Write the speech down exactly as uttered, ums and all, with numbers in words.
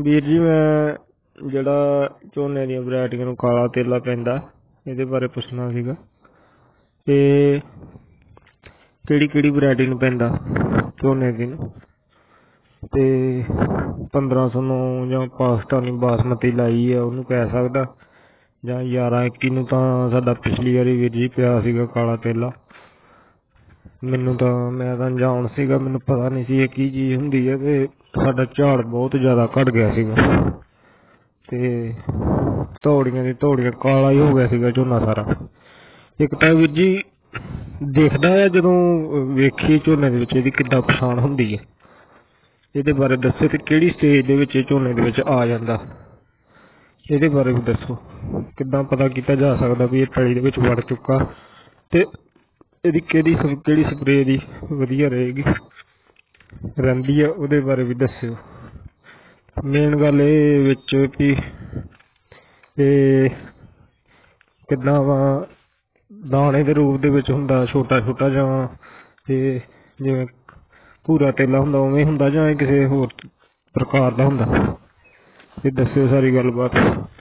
ਵੀਰ ਜੀ, ਮੈਂ ਜਿਹੜਾ ਝੋਨੇ ਦੀਆਂ ਵੈਰਾਈਟੀਆਂ ਨੂੰ ਕਾਲਾ ਤੇਲਾ ਪੈਂਦਾ ਇਹਦੇ ਬਾਰੇ ਪੁੱਛਣਾ ਸੀਗਾ ਤੇ ਕਿਹੜੀ ਕਿਹੜੀ ਵੈਰਾਈਟੀ ਨੂੰ ਪੈਂਦਾ ਝੋਨੇ ਦੀ ਨੂੰ। ਤੇ ਪੰਦਰਾਂ ਸੌ ਨੌ ਜਾਂ ਪਾਕਿਸਤਾਨੀ ਬਾਸਮਤੀ ਲਾਈ ਆ ਉਹਨੂੰ ਪੈ ਸਕਦਾ, ਜਾਂ ਗਿਆਰਾਂ ਇੱਕੀ ਨੂੰ ਤਾਂ ਸਾਡਾ ਪਿਛਲੀ ਵਾਰੀ ਵੀਰ ਜੀ ਪਿਆ ਸੀਗਾ ਕਾਲਾ ਤੇਲਾ। ਮੈਨੂੰ ਤਾਂ ਮੈਂ ਤਾਂ ਅਣਜਾਣ ਸੀਗਾ, ਮੈਨੂੰ ਪਤਾ ਨਹੀਂ ਸੀ ਇਹ ਕੀ ਚੀਜ਼ ਹੁੰਦੀ ਹੈ ਤੇ ਸਾਡਾ ਝਾੜ ਬਹੁਤ ਜ਼ਿਆਦਾ ਘਟ ਗਿਆ ਸੀਗਾ ਤੇ ਧੌੜੀਆਂ ਦੀ ਧੌੜੀਆਂ ਕਾਲਾ ਹੀ ਹੋ ਗਿਆ ਸੀਗਾ ਝੋਨਾ ਸਾਰਾ। ਇੱਕ ਤਾਂ ਵੀਰ ਜੀ ਦੇਖਦਾ ਹੈ ਜਦੋਂ ਵੇਖੀਏ ਝੋਨੇ ਦੇ ਵਿੱਚ ਇਹਦੀ ਕਿੱਦਾਂ ਪਛਾਣ ਹੁੰਦੀ ਹੈ, ਇਹਦੇ ਬਾਰੇ ਦੱਸੋ ਤੇ ਕਿਹੜੀ ਸਟੇਜ ਦੇ ਵਿੱਚ ਝੋਨੇ ਦੇ ਵਿੱਚ ਆ ਜਾਂਦਾ, ਇਹਦੇ ਬਾਰੇ ਵੀ ਦੱਸੋ। ਕਿੱਦਾਂ ਪਤਾ ਕੀਤਾ ਜਾ ਸਕਦਾ ਵੀ ਇਹ ਤਲੀ ਦੇ ਵਿੱਚ ਵੜ ਚੁੱਕਾ ਤੇ ਇਹਦੀ ਕਿਹੜੀ ਕਿਹੜੀ ਸਪਰੇਅ ਦੀ ਵਧੀਆ ਰਹੇਗੀ ਰਹਿੰਦੀ ਆ, ਉਹਦੇ ਬਾਰੇ ਵੀ ਦੱਸਿਓ। ਮੇਨ ਗੱਲ ਇਹ ਵਿੱਚ ਵੀ ਇਹ ਕਿੱਦਾਂ ਵਾ ਦਾਣੇ ਦੇ ਰੂਪ ਦੇ ਵਿੱਚ ਹੁੰਦਾ, ਛੋਟਾ ਛੋਟਾ ਜਾਂ ਇਹ ਜਿਵੇਂ ਭੂਰਾ ਤੇਲਾ ਹੁੰਦਾ ਉਵੇਂ ਹੁੰਦਾ ਜਾਂ ਇਹ ਕਿਸੇ ਹੋਰ ਪ੍ਰਕਾਰ ਦਾ ਹੁੰਦਾ, ਇਹ ਦੱਸਿਓ ਸਾਰੀ ਗੱਲਬਾਤ।